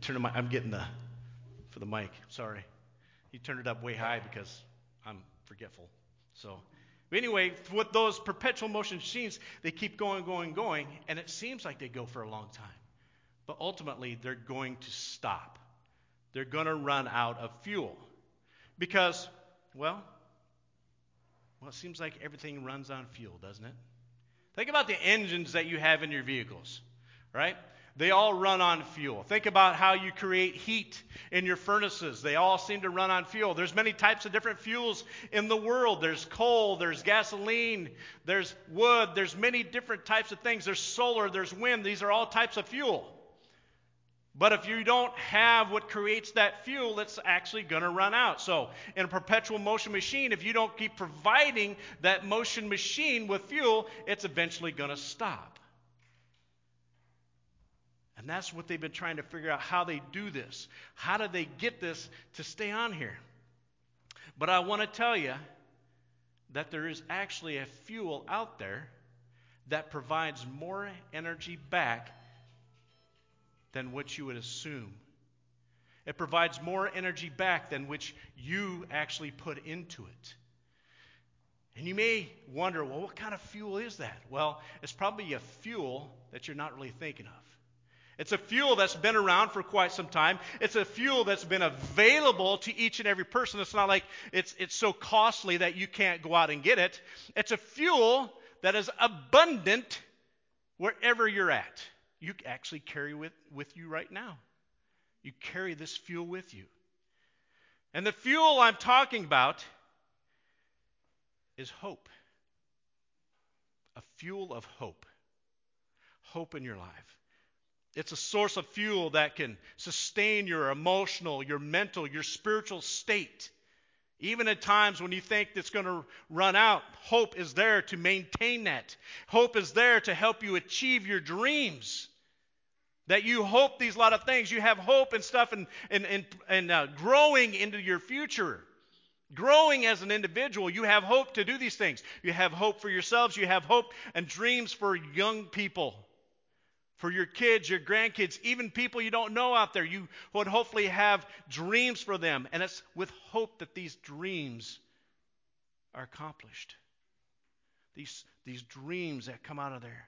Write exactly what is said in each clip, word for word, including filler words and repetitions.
turning my, I'm getting the, for the mic, sorry. You turned it up way high because I'm forgetful. So, but anyway, with those perpetual motion machines, they keep going, going, going, and it seems like they go for a long time. But ultimately, they're going to stop. They're going to run out of fuel. Because, well, well, it seems like everything runs on fuel, doesn't it? Think about the engines that you have in your vehicles, right? They all run on fuel. Think about how you create heat in your furnaces. They all seem to run on fuel. There's many types of different fuels in the world. There's coal, there's gasoline, there's wood, there's many different types of things. There's solar, there's wind. These are all types of fuel. But if you don't have what creates that fuel, it's actually going to run out. So in a perpetual motion machine, if you don't keep providing that motion machine with fuel, it's eventually going to stop. And that's what they've been trying to figure out, how they do this. How do they get this to stay on here? But I want to tell you that there is actually a fuel out there that provides more energy back than what you would assume. It provides more energy back than which you actually put into it. And you may wonder, well, what kind of fuel is that? Well, it's probably a fuel that you're not really thinking of. It's a fuel that's been around for quite some time. It's a fuel that's been available to each and every person. It's not like it's, it's so costly that you can't go out and get it. It's a fuel that is abundant wherever you're at. You actually carry with, with you right now. You carry this fuel with you. And the fuel I'm talking about is hope. A fuel of hope. Hope in your life. It's a source of fuel that can sustain your emotional, your mental, your spiritual state. Even at times when you think it's going to run out, hope is there to maintain that. Hope is there to help you achieve your dreams. That you hope these lot of things. You have hope and stuff and, and, and, and uh, growing into your future. Growing as an individual, you have hope to do these things. You have hope for yourselves. You have hope and dreams for young people. For your kids, your grandkids, even people you don't know out there. You would hopefully have dreams for them. And it's with hope that these dreams are accomplished. These, these dreams that come out of there.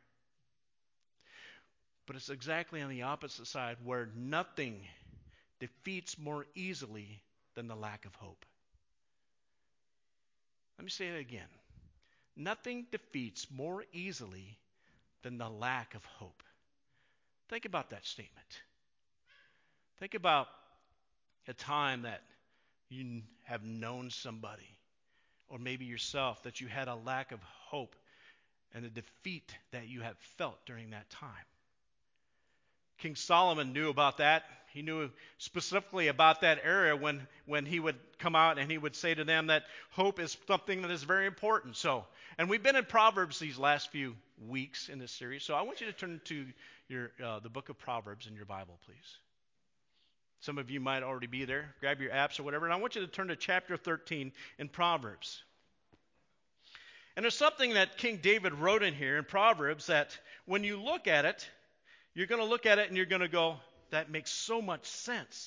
But it's exactly on the opposite side where nothing defeats more easily than the lack of hope. Let me say it again. Nothing defeats more easily than the lack of hope. Think about that statement. Think about a time that you have known somebody, or maybe yourself, that you had a lack of hope and the defeat that you have felt during that time. King Solomon knew about that. He knew specifically about that area when, when he would come out and he would say to them that hope is something that is very important. So, and we've been in Proverbs these last few weeks in this series. So I want you to turn to your uh, the book of Proverbs in your Bible, please. Some of you might already be there. Grab your apps or whatever. And I want you to turn to chapter thirteen in Proverbs. And there's something that King David wrote in here in Proverbs that when you look at it, you're going to look at it and you're going to go, that makes so much sense.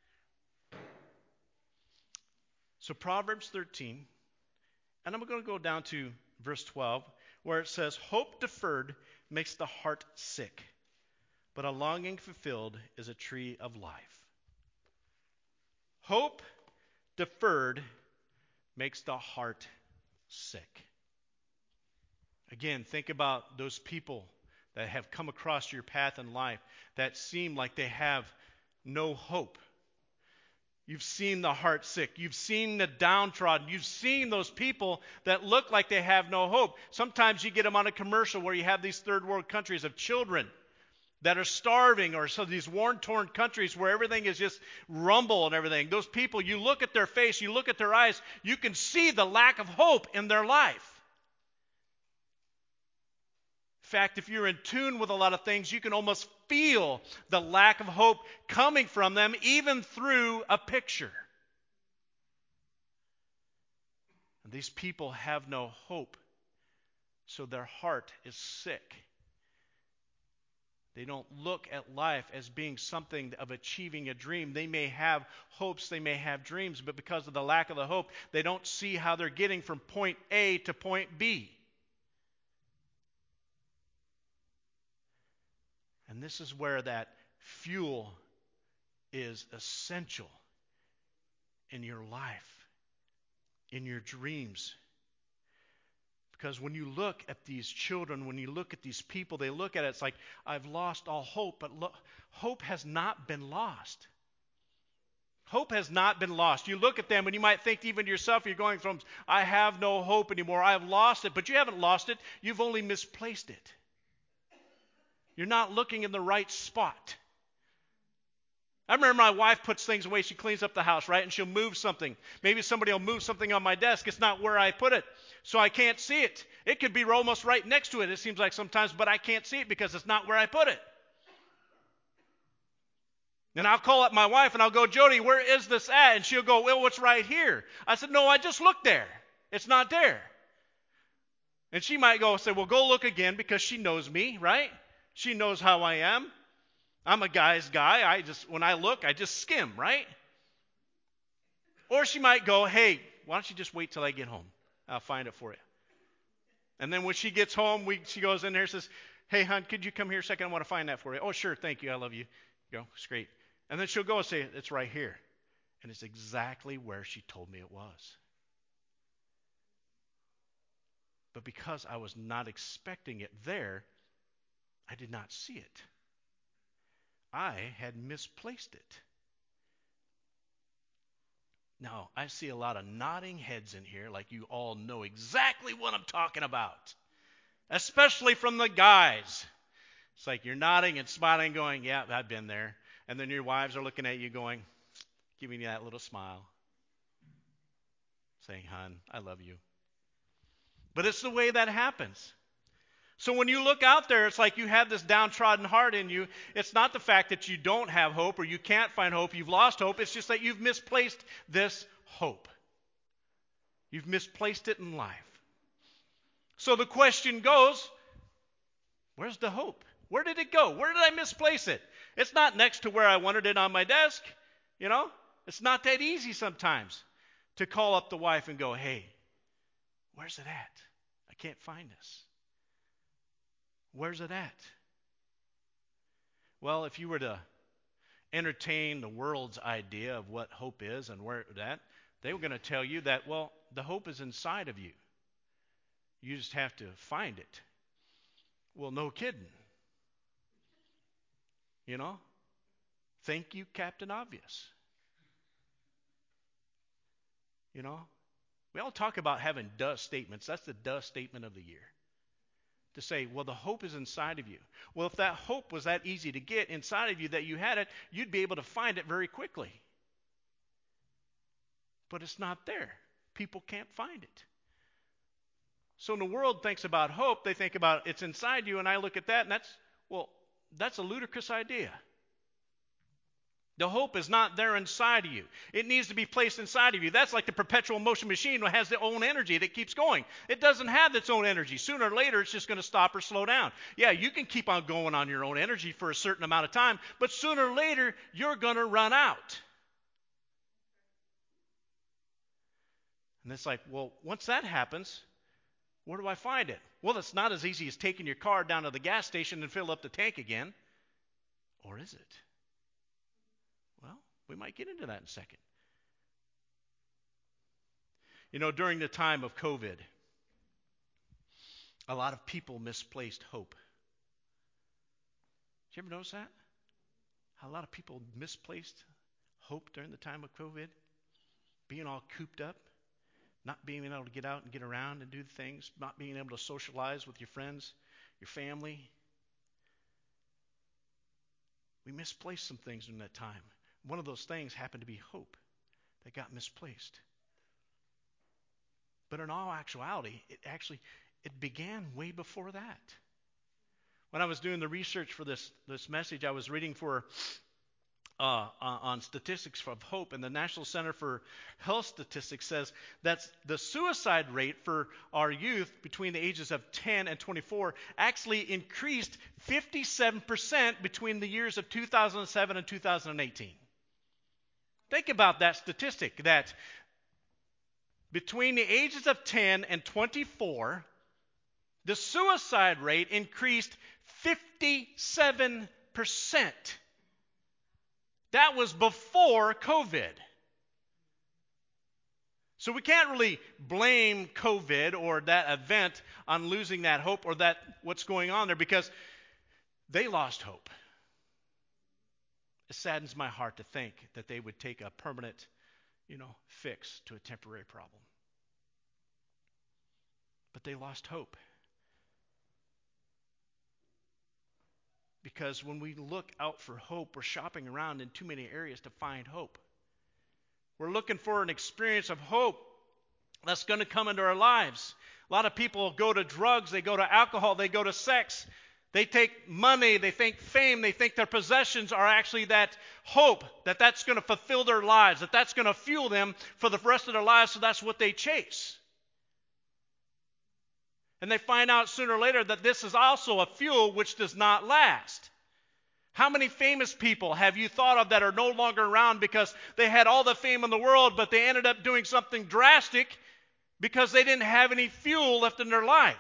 So Proverbs thirteen, and I'm going to go down to verse twelve, where it says, hope deferred makes the heart sick, but a longing fulfilled is a tree of life. Hope deferred makes the heart sick. Again, think about those people that have come across your path in life that seem like they have no hope. You've seen the heart sick. You've seen the downtrodden. You've seen those people that look like they have no hope. Sometimes you get them on a commercial where you have these third world countries of children that are starving, or some of these war-torn countries where everything is just rumble and everything. Those people, you look at their face, you look at their eyes, you can see the lack of hope in their life. In fact, if you're in tune with a lot of things, you can almost feel the lack of hope coming from them, even through a picture. And these people have no hope, so their heart is sick. They don't look at life as being something of achieving a dream. They may have hopes, they may have dreams, but because of the lack of the hope, they don't see how they're getting from point A to point B. And this is where that fuel is essential in your life, in your dreams. Because when you look at these children, when you look at these people, they look at it, it's like, I've lost all hope. But lo- hope has not been lost. Hope has not been lost. You look at them and you might think even to yourself, you're going from, I have no hope anymore. I've lost it. But you haven't lost it. You've only misplaced it. You're not looking in the right spot. I remember my wife puts things away. She cleans up the house, right? And she'll move something. Maybe somebody will move something on my desk. It's not where I put it, so I can't see it. It could be almost right next to it, it seems like sometimes, but I can't see it because it's not where I put it. And I'll call up my wife and I'll go, Jody, where is this at? And she'll go, well, it's right here. I said, no, I just looked there. It's not there. And she might go say, well, go look again because she knows me, right? She knows how I am. I'm a guy's guy. I just, when I look, I just skim, right? Or she might go, hey, why don't you just wait till I get home? I'll find it for you. And then when she gets home, we, she goes in there and says, hey, hon, could you come here a second? I want to find that for you. Oh, sure, thank you. I love you. You go, it's great. And then she'll go and say, it's right here. And it's exactly where she told me it was. But because I was not expecting it there, I did not see it. I had misplaced it. Now, I see a lot of nodding heads in here, like you all know exactly what I'm talking about, especially from the guys. It's like you're nodding and smiling, going, yeah, I've been there. And then your wives are looking at you going, giving you that little smile, saying, hon, I love you. But it's the way that happens. So when you look out there, it's like you have this downtrodden heart in you. It's not the fact that you don't have hope or you can't find hope, you've lost hope. It's just that you've misplaced this hope. You've misplaced it in life. So the question goes, where's the hope? Where did it go? Where did I misplace it? It's not next to where I wanted it on my desk. You know, it's not that easy sometimes to call up the wife and go, hey, where's it at? I can't find this. Where's it at? Well, if you were to entertain the world's idea of what hope is and where it's at, they were going to tell you that, well, the hope is inside of you. You just have to find it. Well, no kidding. You know? Thank you, Captain Obvious. You know? We all talk about having duh statements. That's the duh statement of the year. To say, well, the hope is inside of you. Well, if that hope was that easy to get inside of you that you had it, you'd be able to find it very quickly. But it's not there. People can't find it. So when the world thinks about hope, they think about it's inside you, and I look at that, and that's, well, that's a ludicrous idea. The hope is not there inside of you. It needs to be placed inside of you. That's like the perpetual motion machine that has its own energy that keeps going. It doesn't have its own energy. Sooner or later, it's just going to stop or slow down. Yeah, you can keep on going on your own energy for a certain amount of time, but sooner or later, you're going to run out. And it's like, well, once that happens, where do I find it? Well, it's not as easy as taking your car down to the gas station and fill up the tank again. Or is it? Well, we might get into that in a second. You know, during the time of COVID, a lot of people misplaced hope. Did you ever notice that? How a lot of people misplaced hope during the time of COVID? Being all cooped up, not being able to get out and get around and do things, not being able to socialize with your friends, your family. We misplaced some things during that time. One of those things happened to be hope that got misplaced. But in all actuality, it actually it began way before that. When I was doing the research for this, this message, I was reading for uh, on statistics of hope, and the National Center for Health Statistics says that the suicide rate for our youth between the ages of ten and twenty-four actually increased fifty-seven percent between the years of two thousand seven and two thousand eighteen. Think about that statistic, that between the ages of ten and twenty-four, the suicide rate increased fifty-seven percent. That was before COVID. So we can't really blame COVID or that event on losing that hope or that what's going on there, because they lost hope. It saddens my heart to think that they would take a permanent, you know, fix to a temporary problem. But they lost hope. Because when we look out for hope, we're shopping around in too many areas to find hope. We're looking for an experience of hope that's going to come into our lives. A lot of people go to drugs, they go to alcohol, they go to sex. They take money, they think fame, they think their possessions are actually that hope, that that's going to fulfill their lives, that that's going to fuel them for the rest of their lives, so that's what they chase. And they find out sooner or later that this is also a fuel which does not last. How many famous people have you thought of that are no longer around because they had all the fame in the world, but they ended up doing something drastic because they didn't have any fuel left in their life?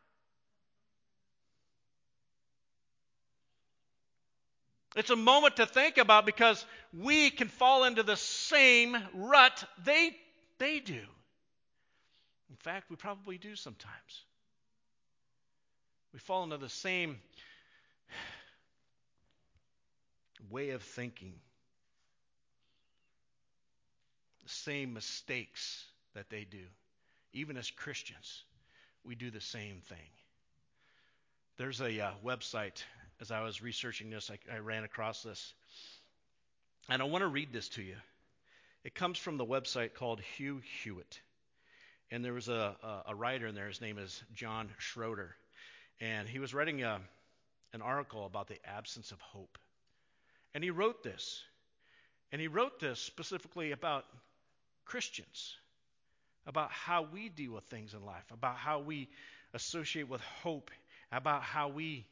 It's a moment to think about, because we can fall into the same rut they, they do. In fact, we probably do sometimes. We fall into the same way of thinking, the same mistakes that they do. Even as Christians, we do the same thing. There's a uh, website, as I was researching this, I, I ran across this. And I want to read this to you. It comes from the website called Hugh Hewitt. And there was a, a, a writer in there, his name is John Schroeder. And he was writing a, an article about the absence of hope. And he wrote this. And he wrote this specifically about Christians, about how we deal with things in life, about how we associate with hope, about how we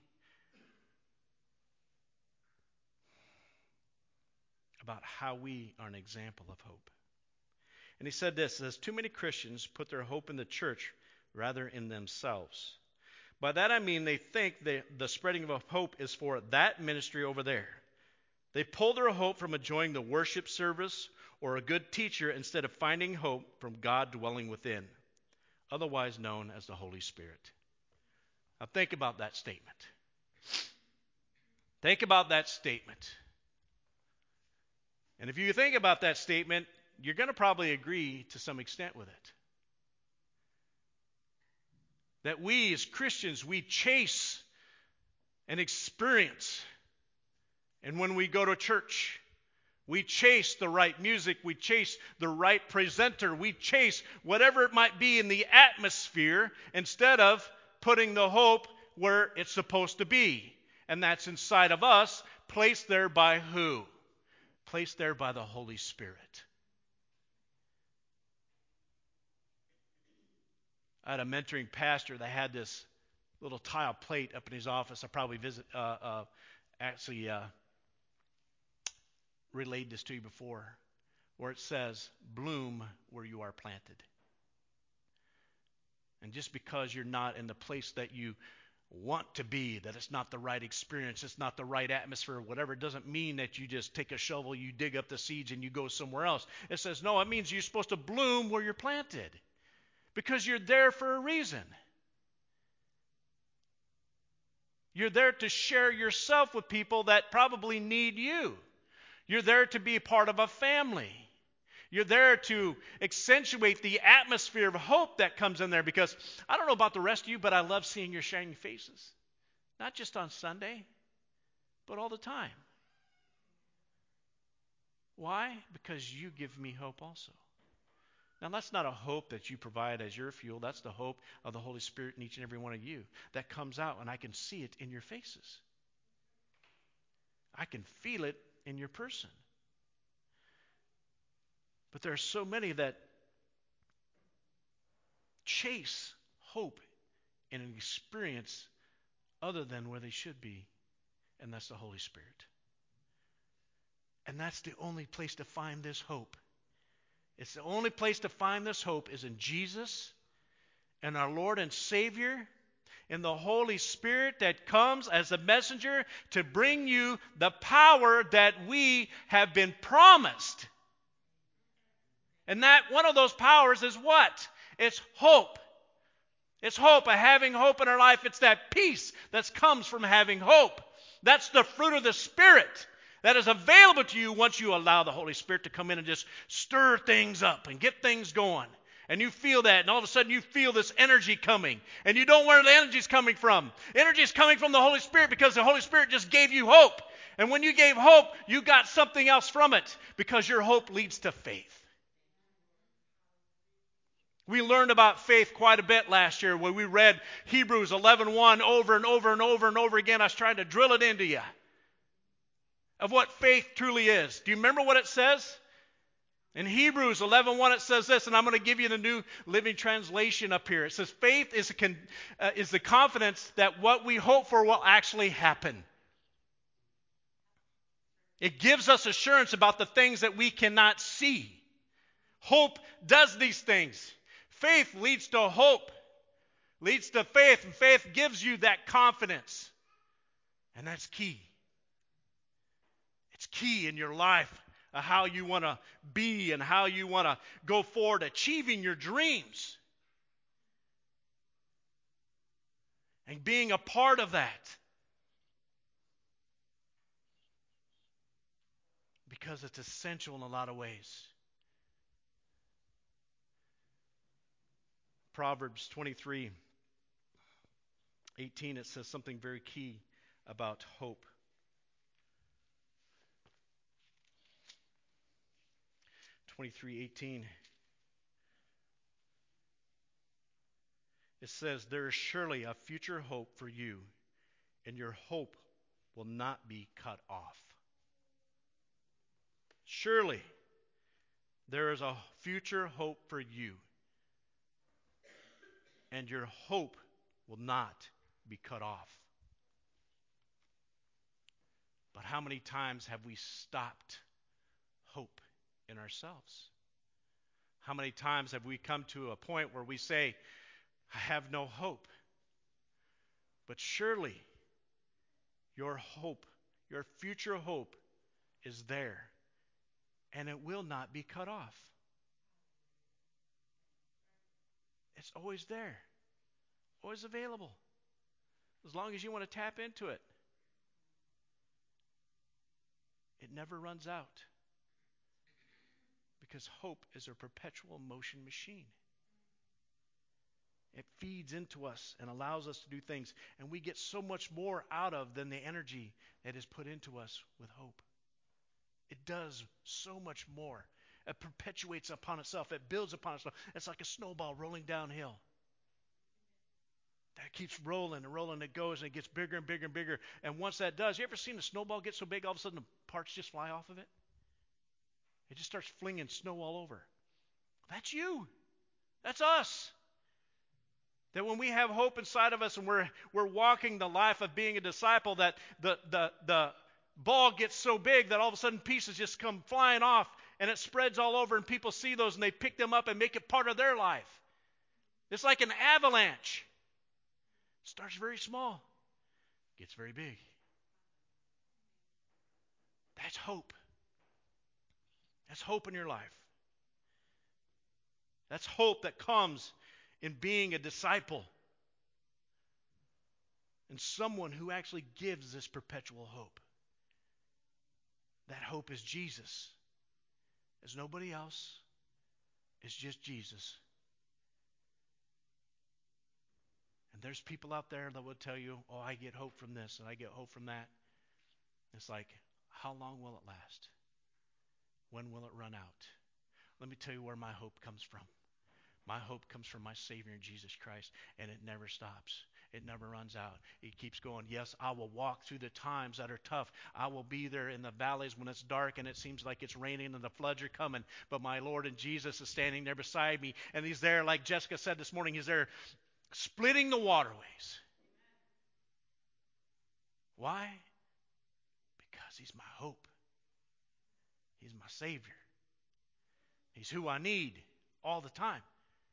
about how we are an example of hope. And he said this, says, too many Christians put their hope in the church rather in themselves. By that I mean they think they, the spreading of hope is for that ministry over there. They pull their hope from enjoying the worship service or a good teacher instead of finding hope from God dwelling within, otherwise known as the Holy Spirit. Now think about that statement. Think about that statement. And if you think about that statement, you're going to probably agree to some extent with it. That we as Christians, we chase an experience. And when we go to church, we chase the right music, we chase the right presenter, we chase whatever it might be in the atmosphere instead of putting the hope where it's supposed to be. And that's inside of us, placed there by who? Placed there by the Holy Spirit. I had a mentoring pastor that had this little tile plate up in his office. I probably visit, uh, uh, actually uh, relayed this to you before, where it says, bloom where you are planted. And just because you're not in the place that you want to be, that it's not the right experience, it's not the right atmosphere, whatever, it doesn't mean that you just take a shovel, you dig up the seeds, and you go somewhere else. It says, no, it means you're supposed to bloom where you're planted. Because you're there for a reason. You're there to share yourself with people that probably need you. You're there to be part of a family. You're there to accentuate the atmosphere of hope that comes in there, because I don't know about the rest of you, but I love seeing your shining faces. Not just on Sunday, but all the time. Why? Because you give me hope also. Now, that's not a hope that you provide as your fuel. That's the hope of the Holy Spirit in each and every one of you that comes out, and I can see it in your faces. I can feel it in your person. But there are so many that chase hope in an experience other than where they should be, and that's the Holy Spirit. And that's the only place to find this hope. It's the only place to find this hope is in Jesus and our Lord and Savior, and the Holy Spirit that comes as a messenger to bring you the power that we have been promised. And that one of those powers is what? It's hope. It's hope, a having hope in our life. It's that peace that comes from having hope. That's the fruit of the Spirit that is available to you once you allow the Holy Spirit to come in and just stir things up and get things going. And you feel that, and all of a sudden you feel this energy coming. And you don't know where the energy is coming from. Energy is coming from the Holy Spirit because the Holy Spirit just gave you hope. And when you gave hope, you got something else from it because your hope leads to faith. We learned about faith quite a bit last year when we read Hebrews eleven one over and over and over and over again. I was trying to drill it into you of what faith truly is. Do you remember what it says? In Hebrews eleven one, it says this, and I'm going to give you the New Living Translation up here. It says, faith is, a con, uh, is the confidence that what we hope for will actually happen. It gives us assurance about the things that we cannot see. Hope does these things. Faith leads to hope, leads to faith, and faith gives you that confidence. And that's key. It's key in your life. How you want to be and how you want to go forward achieving your dreams. And being a part of that. Because it's essential in a lot of ways. Proverbs twenty-three eighteen, it says something very key about hope. twenty-three eighteen. It says, there is surely a future hope for you, and your hope will not be cut off. Surely there is a future hope for you, and your hope will not be cut off. But how many times have we stopped hope in ourselves? How many times have we come to a point where we say, I have no hope? But surely your hope, your future hope is there, and it will not be cut off. It's always there, always available, as long as you want to tap into it. It never runs out. Because hope is a perpetual motion machine. It feeds into us and allows us to do things. And we get so much more out of than the energy that is put into us with hope. It does so much more. It perpetuates upon itself. It builds upon itself. It's like a snowball rolling downhill. That keeps rolling and rolling. It goes and it gets bigger and bigger and bigger. And once that does, you ever seen a snowball get so big all of a sudden the parts just fly off of it? It just starts flinging snow all over. That's you. That's us. That when we have hope inside of us and we're we're walking the life of being a disciple, that the the the ball gets so big that all of a sudden pieces just come flying off and it spreads all over and people see those and they pick them up and make it part of their life. It's like an avalanche. It starts very small, gets very big. That's hope. That's hope in your life. That's hope that comes in being a disciple and someone who actually gives this perpetual hope. That hope is Jesus. There's nobody else. It's just Jesus. And there's people out there that will tell you, oh, I get hope from this and I get hope from that. It's like, how long will it last? When will it run out? Let me tell you where my hope comes from. My hope comes from my Savior, Jesus Christ, and it never stops. It never runs out. It keeps going. Yes, I will walk through the times that are tough. I will be there in the valleys when it's dark and it seems like it's raining and the floods are coming. But my Lord and Jesus is standing there beside me. And He's there, like Jessica said this morning, He's there splitting the waterways. Why? Because He's my hope. He's my Savior. He's who I need all the time.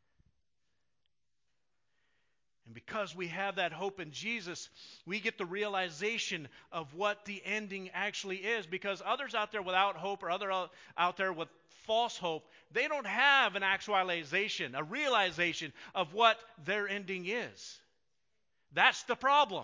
And because we have that hope in Jesus, we get the realization of what the ending actually is. Because others out there without hope, or others out there with false hope, they don't have an actualization, a realization of what their ending is. That's the problem.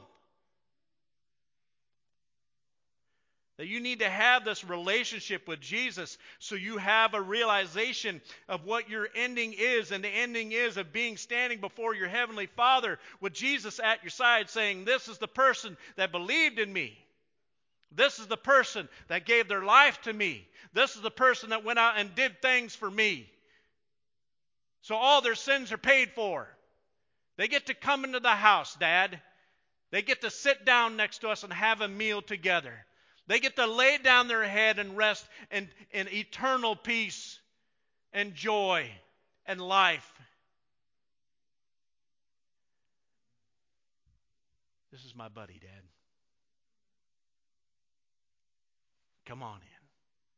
That you need to have this relationship with Jesus so you have a realization of what your ending is. And the ending is of being standing before your Heavenly Father with Jesus at your side saying, this is the person that believed in me. This is the person that gave their life to me. This is the person that went out and did things for me. So all their sins are paid for. They get to come into the house, Dad. They get to sit down next to us and have a meal together. They get to lay down their head and rest in, in eternal peace and joy and life. This is my buddy, Dad. Come on in.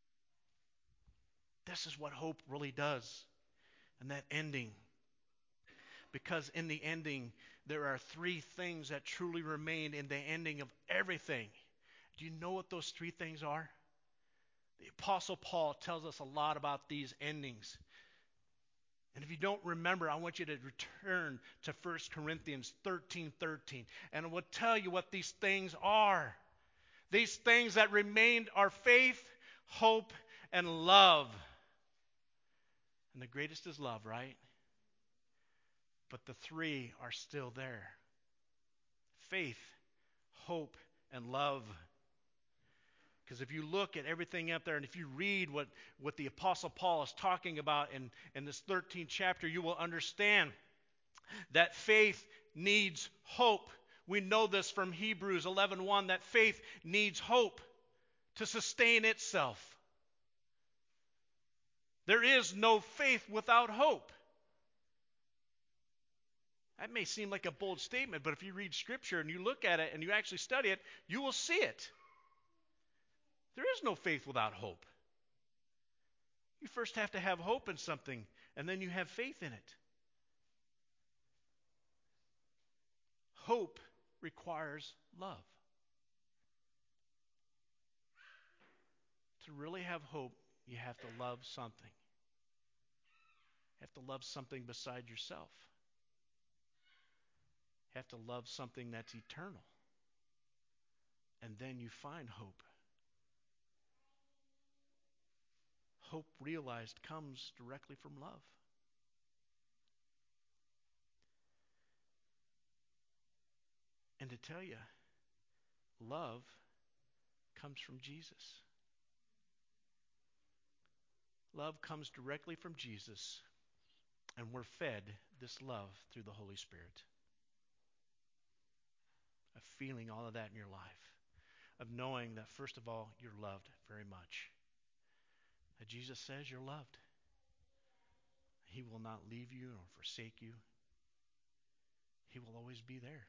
This is what hope really does. And that ending. Because in the ending, there are three things that truly remain in the ending of everything. Do you know what those three things are? The Apostle Paul tells us a lot about these endings. And if you don't remember, I want you to return to First Corinthians thirteen thirteen. And it will tell you what these things are. These things that remained are faith, hope, and love. And the greatest is love, right? But the three are still there. Faith, hope, and love. Because if you look at everything out there, and if you read what, what the Apostle Paul is talking about in, in this thirteenth chapter, you will understand that faith needs hope. We know this from Hebrews eleven one, that faith needs hope to sustain itself. There is no faith without hope. That may seem like a bold statement, but if you read Scripture and you look at it and you actually study it, you will see it. There is no faith without hope. You first have to have hope in something, and then you have faith in it. Hope requires love. To really have hope, you have to love something. You have to love something beside yourself. You have to love something that's eternal. And then you find hope. Hope realized comes directly from love. And to tell you, love comes from Jesus. Love comes directly from Jesus, and we're fed this love through the Holy Spirit. Of feeling all of that in your life. Of knowing that, first of all, you're loved very much. That Jesus says you're loved. He will not leave you or forsake you. He will always be there.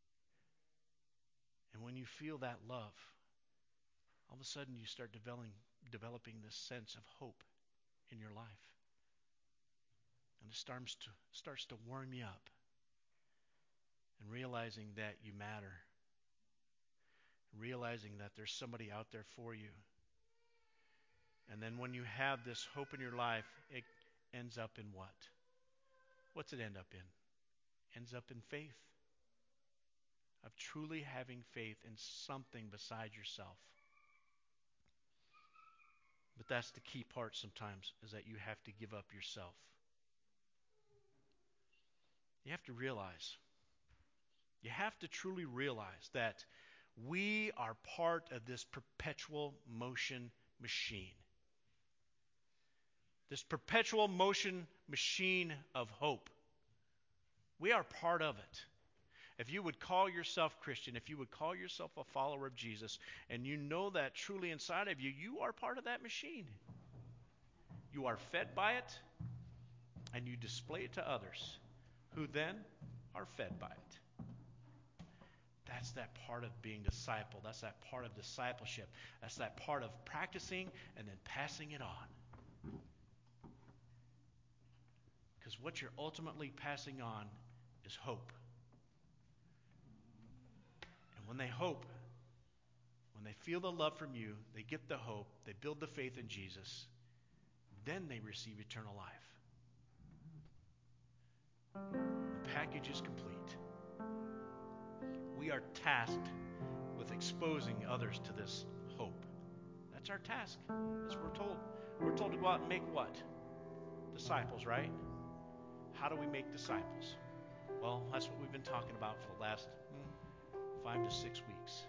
And when you feel that love, all of a sudden you start developing, developing this sense of hope in your life. And it starts to, starts to warm you up. And realizing that you matter. Realizing that there's somebody out there for you. And then when you have this hope in your life, it ends up in what? What's it end up in? Ends up in faith. Of truly having faith in something beside yourself. But that's the key part sometimes, is that you have to give up yourself. You have to realize, you have to truly realize that we are part of this perpetual motion machine. This perpetual motion machine of hope. We are part of it. If you would call yourself Christian, if you would call yourself a follower of Jesus, and you know that truly inside of you, you are part of that machine. You are fed by it, and you display it to others, who then are fed by it. That's that part of being disciple. That's that part of discipleship. That's that part of practicing and then passing it on. Because what you're ultimately passing on is hope. And when they hope, when they feel the love from you, they get the hope, they build the faith in Jesus, then they receive eternal life. The package is complete. We are tasked with exposing others to this hope. That's our task. That's what we're told. We're told to go out and make what? Disciples, right? How do we make disciples? Well, that's what we've been talking about for the last hmm, five to six weeks.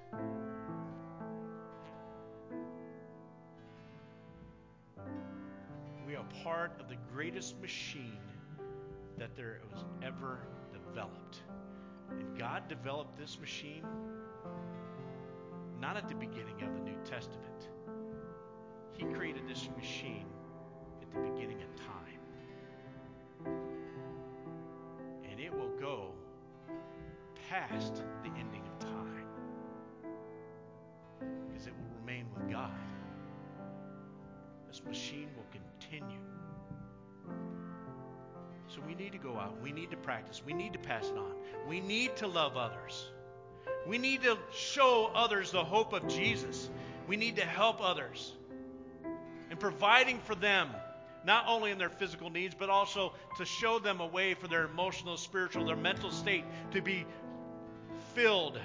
We are part of the greatest machine that there was ever developed. And God developed this machine not at the beginning of the New Testament. He created this machine at the beginning of time. And it will go past the ending of time. Because it will remain with God. This machine will continue. So we need to go out. We need to practice. We need to pass it on. We need to love others. We need to show others the hope of Jesus. We need to help others in providing for them, not only in their physical needs, but also to show them a way for their emotional, spiritual, their mental state to be filled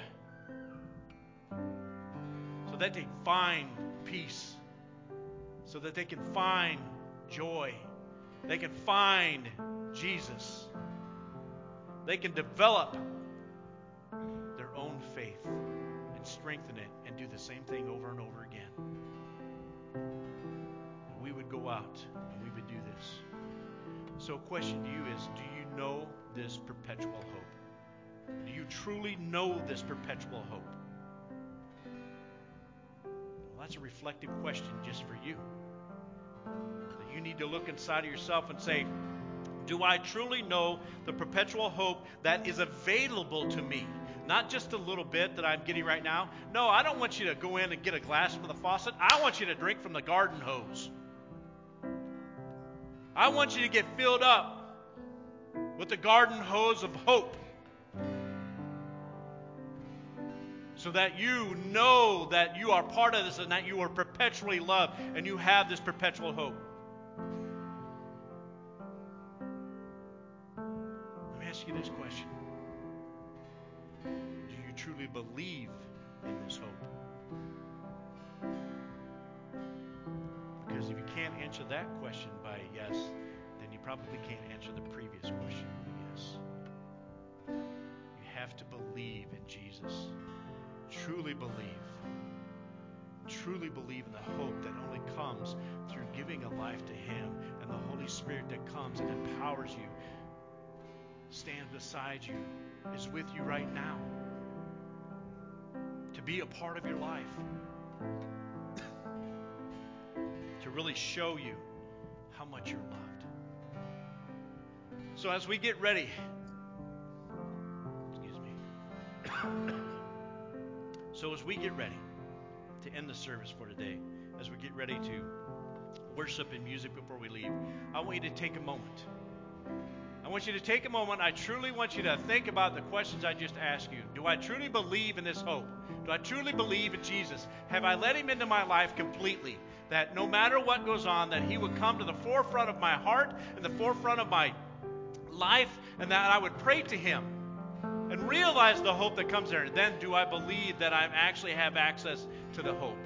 so that they find peace, so that they can find joy. They can find Jesus. They can develop their own faith and strengthen it and do the same thing over and over again. And we would go out and we would do this. So a question to you is, do you know this perpetual hope? Do you truly know this perpetual hope? Well, that's a reflective question just for you. That you need to look inside of yourself and say, do I truly know the perpetual hope that is available to me? Not just a little bit that I'm getting right now. No, I don't want you to go in and get a glass from the faucet. I want you to drink from the garden hose. I want you to get filled up with the garden hose of hope. So that you know that you are part of this and that you are perpetually loved and you have this perpetual hope. Let me ask you this question. Do you truly believe in this hope? Because if you can't answer that question by yes, then you probably can't answer the previous question with yes. You have to believe in Jesus. Truly believe. Truly believe in the hope that only comes through giving a life to Him and the Holy Spirit that comes and empowers you, stands beside you, is with you right now to be a part of your life, to really show you how much you're loved. So as we get ready, excuse me. So as we get ready to end the service for today, as we get ready to worship and music before we leave, I want you to take a moment. I want you to take a moment. I truly want you to think about the questions I just asked you. Do I truly believe in this hope? Do I truly believe in Jesus? Have I let Him into my life completely? That no matter what goes on, that He would come to the forefront of my heart and the forefront of my life, and that I would pray to Him and realize the hope that comes there. And then do I believe that I actually have access to the hope?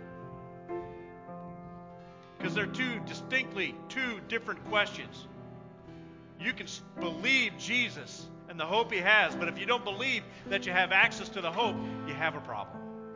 Because they're two distinctly two different questions. You can believe Jesus and the hope He has, but if you don't believe that you have access to the hope, you have a problem.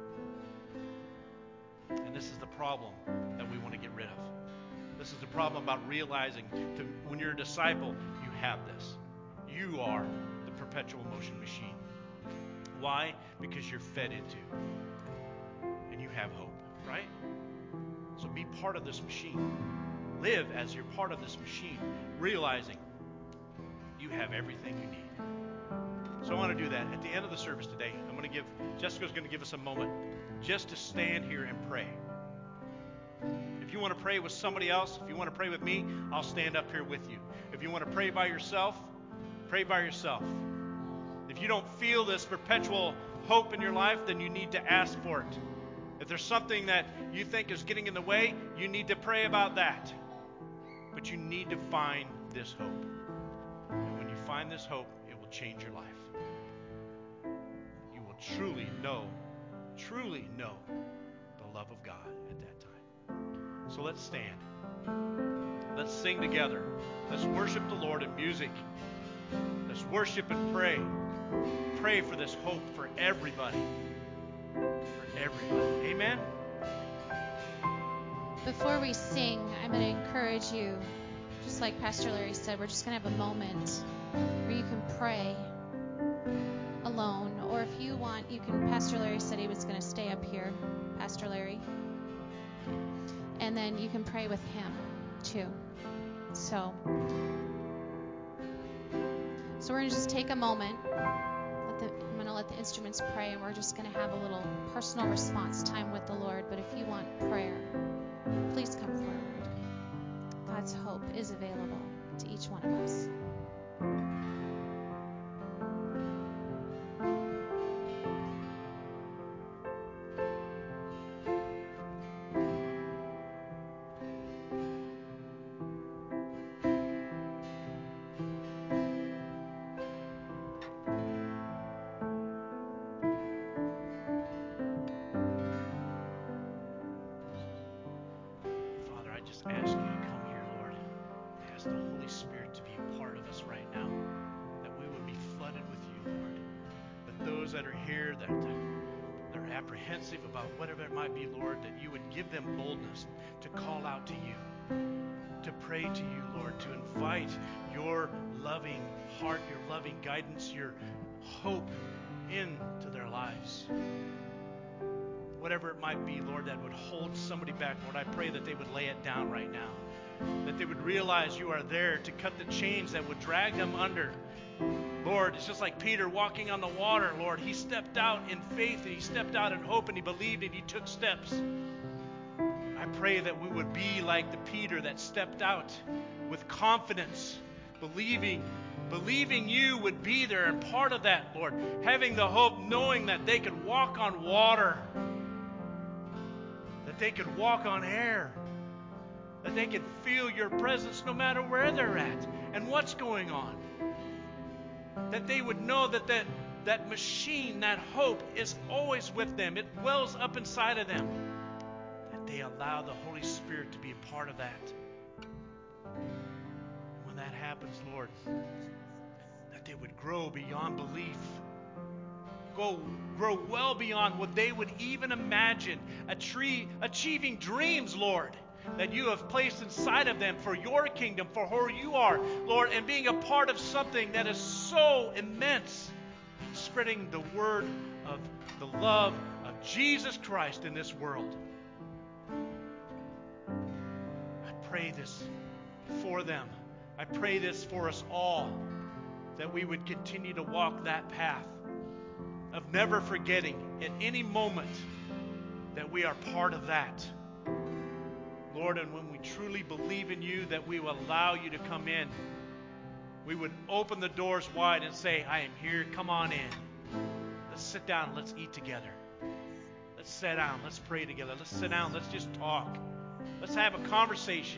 And this is the problem that we want to get rid of. This is the problem about realizing to, when you're a disciple, you have this. You are the perpetual motion machine. Why? Because you're fed into and you have hope, right? So be part of this machine. Live as you're part of this machine, realizing you have everything you need. So I want to do that. At the end of the service today, I'm going to give, Jessica's going to give us a moment just to stand here and pray. If you want to pray with somebody else, if you want to pray with me, I'll stand up here with you. If you want to pray by yourself, pray by yourself. If you don't feel this perpetual hope in your life, then you need to ask for it. If there's something that you think is getting in the way, you need to pray about that. But you need to find this hope. And when you find this hope, it will change your life. You will truly know, truly know the love of God at that time. So let's stand. Let's sing together. Let's worship the Lord in music. Let's worship and pray. Pray for this hope for everybody. For everybody. Amen? Before we sing, I'm going to encourage you, just like Pastor Larry said, we're just going to have a moment where you can pray alone. Or if you want, you can, Pastor Larry said he was going to stay up here, Pastor Larry. And then you can pray with him, too. So, so we're going to just take a moment. Let the, I'm going to let the instruments pray, and we're just going to have a little personal response time with the Lord. But if you want prayer, please come forward. God's hope is available to each one of us. That are here that they're apprehensive about whatever it might be, Lord, that you would give them boldness to call out to you, to pray to you, Lord, to invite your loving heart, your loving guidance, your hope into their lives. Whatever it might be, Lord, that would hold somebody back, Lord, I pray that they would lay it down right now, that they would realize you are there to cut the chains that would drag them under. Lord, it's just like Peter walking on the water, Lord. He stepped out in faith and he stepped out in hope and he believed and he took steps. I pray that we would be like the Peter that stepped out with confidence, believing, believing you would be there and part of that, Lord. Having the hope, knowing that they could walk on water, that they could walk on air, that they could feel your presence no matter where they're at and what's going on. That they would know that, that that machine, that hope is always with them. It wells up inside of them. That they allow the Holy Spirit to be a part of that. When that happens, Lord, that they would grow beyond belief. Go, grow well beyond what they would even imagine. A tree, achieving dreams, Lord, that you have placed inside of them for your kingdom, for who you are, Lord, and being a part of something that is so immense, spreading the word of the love of Jesus Christ in this world. I pray this for them. I pray this for us all, that we would continue to walk that path of never forgetting at any moment that we are part of that. Lord, and when we truly believe in you, that we will allow you to come in. We would open the doors wide and say, I am here, come on in. Let's sit down, let's eat together. Let's sit down, let's pray together. Let's sit down, let's just talk. Let's have a conversation.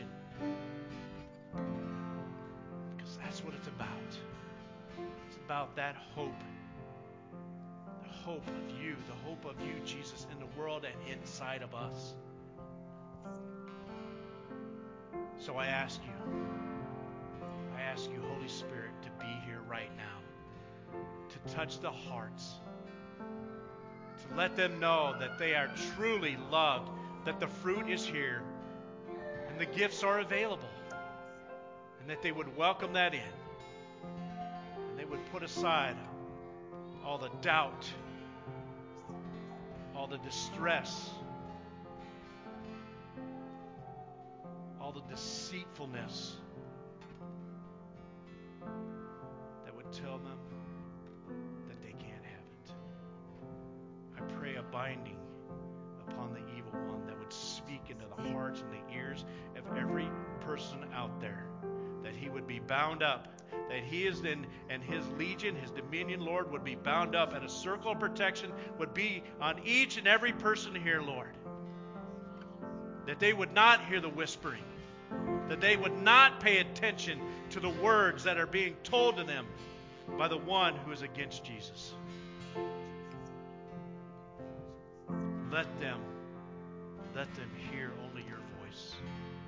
Because that's what it's about. It's about that hope. The hope of you, the hope of you, Jesus, in the world and inside of us. So I ask you, I ask you, Holy Spirit, to be here right now, to touch the hearts, to let them know that they are truly loved, that the fruit is here, and the gifts are available, and that they would welcome that in, and they would put aside all the doubt, all the distress, all the deceitfulness that would tell them that they can't have it. I pray a binding upon the evil one that would speak into the hearts and the ears of every person out there, that he would be bound up, that he is in, and his legion, his dominion, Lord, would be bound up, and a circle of protection would be on each and every person here, Lord. That they would not hear the whispering, that they would not pay attention to the words that are being told to them by the one who is against Jesus. Let them, let them hear only your voice.